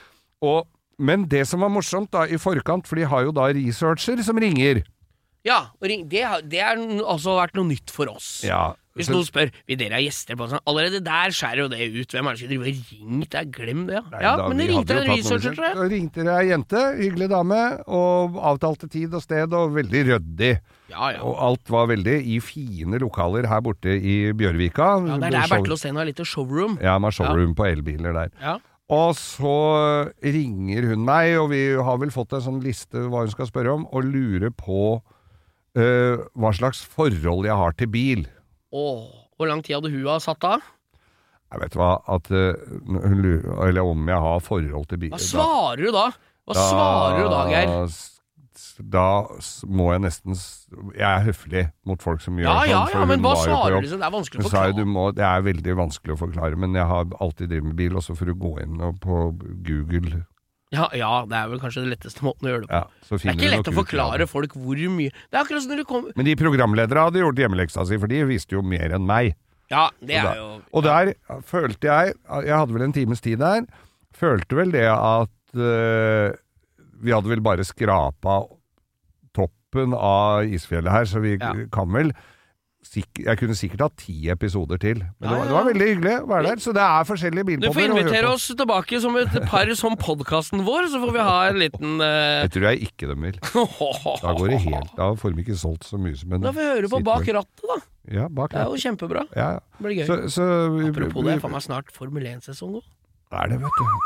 men det som var morsomt da i forkant, for de har jo da researcher som ringer. Ja, det altså vært noe nytt for oss. Ja. Hvis noen spør, vil dere ha gjester på sånn? Allerede der skjærer jo det ut. Hvem er det som driver og ringt? Glem det. Men det ringte en researcher, tror jeg. Da ringte det en jente, hyggelig dame, og avtalte tid og sted, og veldig ryddig. Og alt var veldig i fine lokaler her borte i Bjørvika. Ja, det der Bertil Osten har litt showroom. Ja, med showroom på elbiler der. Ja. Og så ringer hun meg, og vi har vel fått en sånn liste hva hun skal spørre om, og lurer på hva slags forhold jeg har til bil. Hvor lang tid hadde hun satt av? Jeg vet hva, eller om jeg har forhold til bil. Hva svarer du da? Svarer du da, Geir? Da må jeg nesten... Jeg høflig mot folk som gjør sånn. Ja, men hva svarer du? Det vanskelig å forklare. Det veldig vanskelig å forklare, men jeg har alltid drevet med bil, og så får du gå inn på Google... Ja, det vel kanskje det letteste måten å gjøre det på. Ja, det ikke lett å forklare folk hvor mye... Det akkurat som når du kommer... Men de programledere hadde gjort hjemmeleksa si, for de visste jo mer enn meg. Ja, det jo... Og der følte jeg hadde vel en times tid der, følte vel det at vi hadde vel bare skrapa toppen av isfjellet her, så vi kan vel jeg kunne sikkert ha 10 episoder til. Men det var veldig hyggelig å være der, så det forskjellige bilpodder. Du får invitere oss tilbake som et par som podcasten vår, så får vi ha en liten Det tror jeg ikke de vil. Da går det helt, da får de ikke solgt så mye som en... Da får vi høre på Bak rattet da. Ja, Bak rattet. Det jo kjempebra. Ja. Det blir gøy. Apropos det, får meg snart Formel 1-sesong nå. Det det, vet du.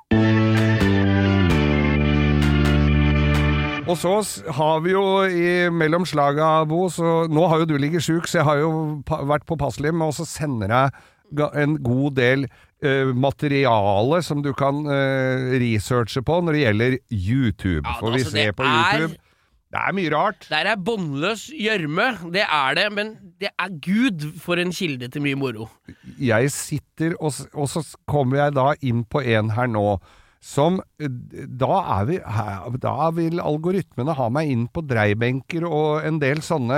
Og så har vi jo mellom slaga, Bo, så nå har jo du ligget syk, så jeg har jo vært på påpasselig med å sende deg en god del materiale som du kan researche på når det gjelder YouTube. Ja, får vi se på YouTube. Det mye rart. Der båndløs gjørme, det det, men det Gud for en kilde til mye moro. Jeg sitter, og så kommer jeg da inn på en her nå, som da vil algoritmene ha meg inn på dreiebenker og en del sånne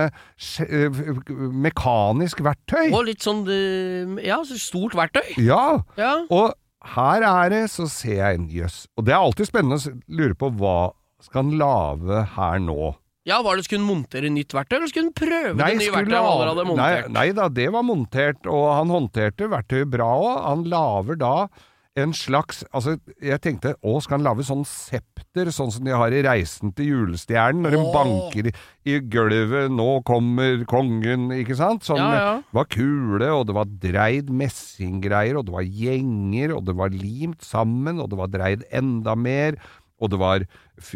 mekanisk verktøy. Og litt sånn, ja, så stort verktøy. Ja, og her det, så ser jeg en jøss. Og det alltid spennende å lure på hva skal han lave her nå. Ja, var det skulle montere nytt verktøy, eller skulle han prøve det nye verktøyet han allerede montert? Nei da, det var montert, og han håndterte verktøyet bra også. Han laver da en slags, altså jeg tenkte, skal han lave sånn septer, sånn som de har i Reisen til julestjernen, når de banker i gulvet, nå kommer kongen, ikke sant? Sånn, det var kule, og det var dreid messinggreier, og det var gjenger, og det var limt sammen, og det var dreid enda mer, og det var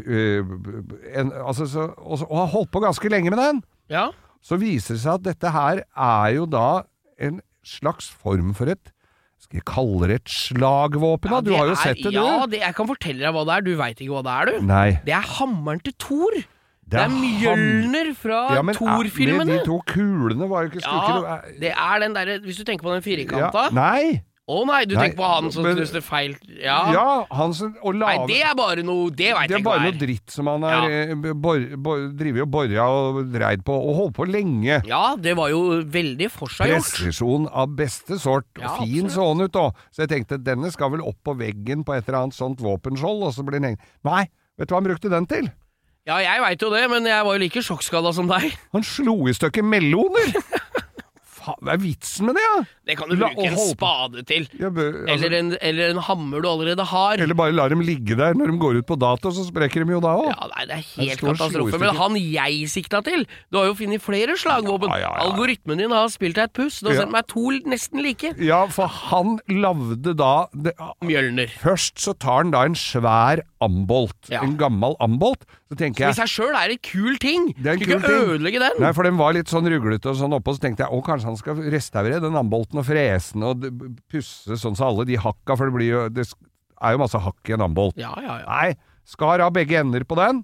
og han holdt på ganske lenge med den. Ja. Så viser det seg at dette her jo da en slags form for skal jeg kalle det et slagvåpen da? Du har jo sett det, du. Ja, jeg kan fortelle deg hva det du vet ikke hva det du. Nei. Det hammeren til Thor. Det Mjølner fra Thor-filmene. Men de to kulene var jo ikke stykker. Ja, det den der, hvis du tenker på den firkanta. Ja, nei. Nei, du tenker på han som knuste feil. Ja, han som Nei, det bare noe, det vet jeg ikke hva Det bare noe dritt som han driver og borret og dreid på, og holdt på lenge. Ja, det var jo veldig forseggjort. Presisjon av beste sort, fin sånn ut da. Så jeg tenkte, denne skal vel opp på veggen på et eller annet sånt våpenskjold, og så blir den hengt. Nei, vet du hva han brukte den til? Ja, jeg vet jo det, men jeg var jo like sjokkskada som deg. Han slo i stykker meloner! Hva vitsen med det, ja? Det kan du bruke en spade til. Eller en hammer du allerede har. Eller bare la dem ligge der når de går ut på dato, så sprekker de jo da også. Ja, nei, det helt katastrofe. Men han jeg sikta til, du har jo finnet flere slagvåpen. Algoritmen din har spilt deg et puss. Du har sendt meg 2 nesten like. Ja, for han lavde da Mjølner. Først så tar han da en svær ambolt. En gammel ambolt. Så tenker jeg, i seg selv det en kul ting. Det en kul ting. Ødelegge den. Nei, for den var litt sånn ruglete og sånn oppe, så tenkte jeg, kanskje han skal restaurere den ambolten og frese den og pusse sånn så alle de hakka, for det jo masse hakk i en ambolt. Ja. Nei, skar av begge ender på den.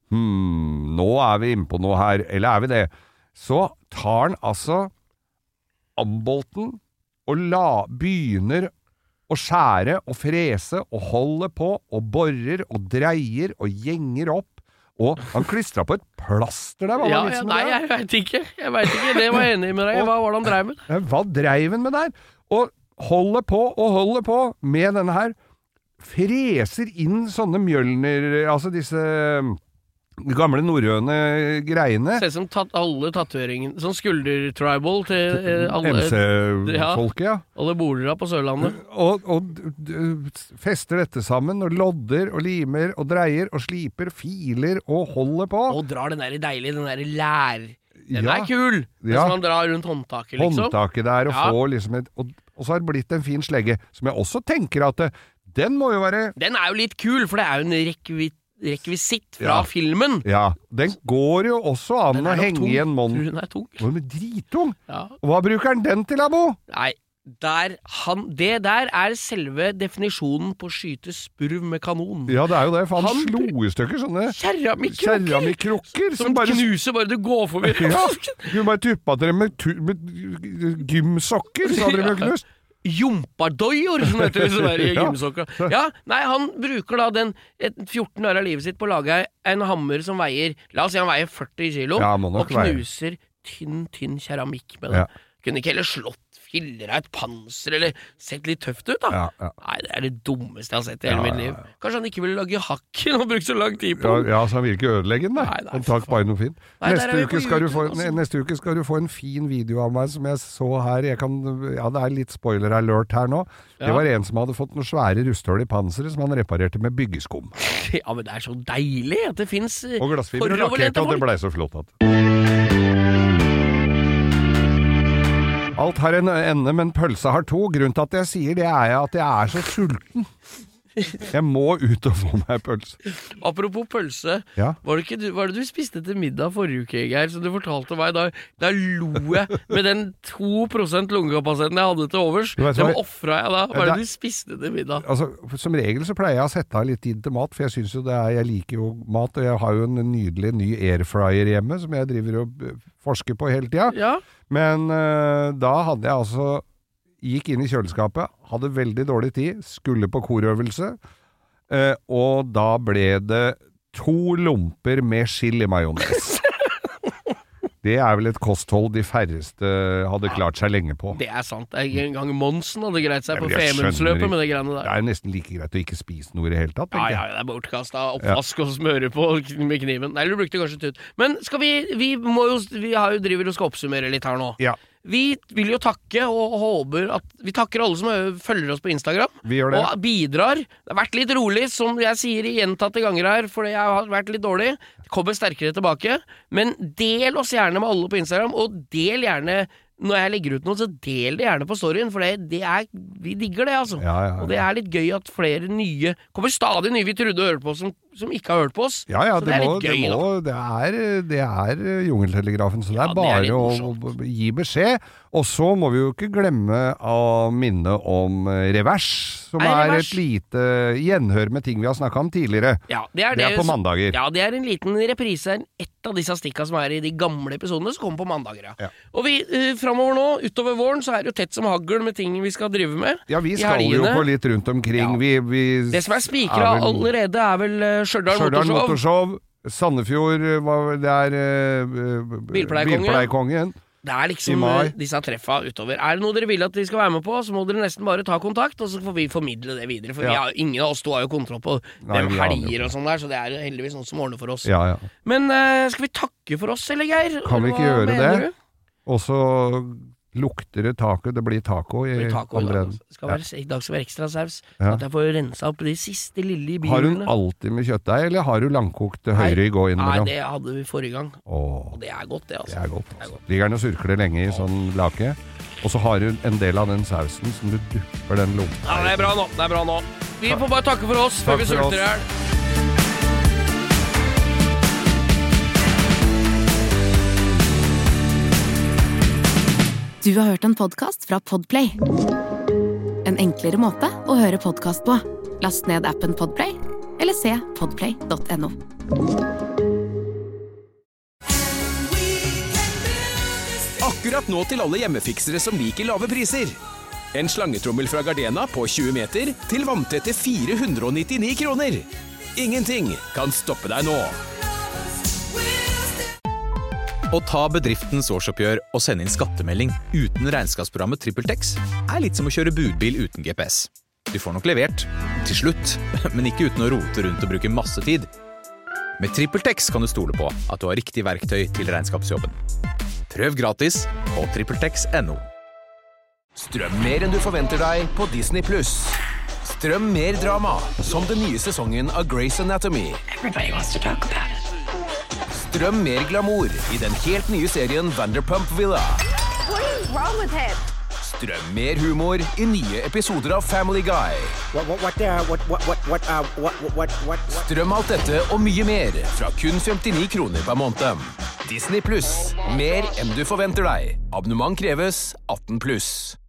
Nå vi inne på noe her, eller vi det? Så tar han altså ambolten og begynner å skjære og frese og holde på og borer og dreier og gjenger opp. Og han klistret på et plaster der. Nei, jeg vet ikke. Det var jeg enig med deg. Hva var det han drev med? Hva drev han med der? Og holder på med denne her. Freser inn sånne Mjølner, altså disse gamle norrøne greiene. Ser som alle tatoveringen, sånn skulder-tribal til alle MC-folket, ja. Alle bordere på Sørlandet. Og fester dette sammen, og lodder, og limer, og dreier, og sliper, filer, og holder på. Og drar den der deilige, den der lær... Den kul! Den som man drar rundt håndtaket, liksom. Håndtaket der, og får liksom og så har det blitt en fin slegge, som jeg også tenker at den må jo være... Den jo litt kul, for det jo en rekvisitt fra filmen. Ja, den går jo også an å henge i en monn. Tror du den tung? Den drittung. Ja. Og hva bruker den til, Abo? Nei, det der selve definisjonen på å skyte spurv med kanon. Ja, det jo det, for han slo i stykker sånne keramikkrukker som bare knuser bare du går forbi. Ja, du bare tuppa dere med gymsokker, så hadde dere knust. Jompadøyer, som heter disse der gymsokker. Ja, nei, han bruker da 14 år av livet sitt på å lage en hammer som veier, la oss si han veier 40 kilo, og knuser tynn keramikk med den. Kunne ikke heller slått piller av et panser, eller sett litt tøft ut, da. Ja. Nei, det er det dummeste jeg har sett i hele mitt liv. Kanskje han ikke ville lage hakken og brukt så lang tid på den. Ja, så han vil ikke ødelegge den, da. Han tar bare noe fint. Neste uke skal du få en fin video av meg som jeg så her. Det er litt spoiler-alert her nå. Det var en som hadde fått noen svære rusthull i panseret som han reparerte med byggeskum. Ja, men det er så deilig at det finnes og glassfiber lakkert, og det ble så flott at alt har en ende, men pølse har to. Grunnen til at jeg sier det er at jeg er så sulten. Jeg må ut og få meg pølse. Apropos pølse, var det du spiste til middag forrige uke, Geir, som du fortalte meg? Da lo jeg med den 2% lungekapasiteten jeg hadde til overs. Den offret jeg da. Hva er det du spiste til middag? Altså, som regel så pleier jeg å sette av litt tid til mat, for jeg synes jo jeg liker jo mat, og jeg har jo en nydelig ny airfryer hjemme, som jeg driver og forsker på hele tiden. Ja. Men da hadde jeg altså gikk inn i kjøleskapet, hadde veldig dårlig tid, skulle på korøvelse, og da ble det 2 lomper med chili-majones. Det er vel et kosthold de færreste hadde klart seg lenge på. Det er sant. En gang Monsen hadde greit seg på Femundsløpet med det greiene der. Det er nesten like greit å ikke spise noe i det hele tatt. Ja, det er bortkastet oppvask og smøre på med kniven. Nei, du brukte kanskje tut. Men skal vi har jo driver og skal oppsummere litt her nå. Ja. Vi vil jo takke og håper at vi takker alle som følger oss på Instagram. Vi gjør det. Og bidrar. Det har vært litt rolig, som jeg sier gjentatte ganger her, fordi jeg har vært litt dårlig. Det kommer sterkere tilbake. Men del oss gjerne med alle på Instagram, og del gjerne når jeg legger ut noe, så del det gjerne på storyen, for vi digger det, altså. Ja. Og det er litt gøy at flere nye kommer stadig nye vi trodde å høre på som ikke har hørt på oss. Ja, så det er litt gøy. Det er jungeltelegrafen, så det er bare å gi beskjed. Og så må vi jo ikke glemme å minne om Revers, som er et lite gjenhør med ting vi har snakket om tidligere. Ja, det er på mandager. Ja, det er en liten reprise, ett av disse stikka som er i de gamle episodene, som kommer på mandager, ja. Og vi, fremover nå, utover våren, så er det jo tett som hagl med ting vi skal drive med. Ja, vi skal jo på litt rundt omkring. Ja. Det som er spikret allerede er vel Stjørdal Motorshow, Sandefjord, det er Bilpleiekongen. Det er liksom disse treffa utover. Er det noe dere vil at de skal være med på, så må dere nesten bare ta kontakt, og så får vi formidle det videre. For ingen av oss to har jo kontroll på hvem helger og sånn der, så det er heldigvis noen som ordner for oss. Ja. Men skal vi takke for oss, eller Geir? Kan vi ikke gjøre det? Og så lukter det taco, det blir taco i andre enden. I dag skal være ekstra saus, at jeg får rensa opp de siste lille i bilen. Har hun alltid med kjøttdeig, eller har du langkokt høyre i gå inn? Nei, det hadde vi forrige gang. Og det er godt, det, altså. Det er godt. Ligger den og surkler lenge i sånn lake, og så har du en del av den sausen som du dupper den lumpen. Ja, det er bra nå. Vi får bare takke for oss før vi sulter her. Du har hørt en podcast fra Podplay. En enklere måte å høre podcast på. Last ned appen Podplay, eller se podplay.no. Akkurat nå til alle hjemmefiksere som liker lave priser. En slangetrommel fra Gardena på 20 meter til vanntette 499 kroner. Ingenting kan stoppe deg nå. Å ta bedriftens årsoppgjør og sende inn skattemelding uten regnskapsprogrammet TrippelTex er litt som å kjøre budbil uten GPS. Du får nok levert, til slutt, men ikke uten å rote rundt og bruke masse tid. Med TrippelTex kan du stole på at du har riktig verktøy til regnskapsjobben. Prøv gratis på TrippelTex.no. Strøm mer enn du forventer deg på Disney+. Strøm mer drama, som den nye sesongen av Grey's Anatomy. Everybody wants to talk about it. Strøm mer glamour i den helt nye serien Vanderpump Villa. What is wrong with him? Strøm mer humor i nye episoder av Family Guy. Strøm alt dette og mye mer fra kun 59 kroner per måned. Disney+. Mer enn du forventer deg. Abonnement kreves 18+.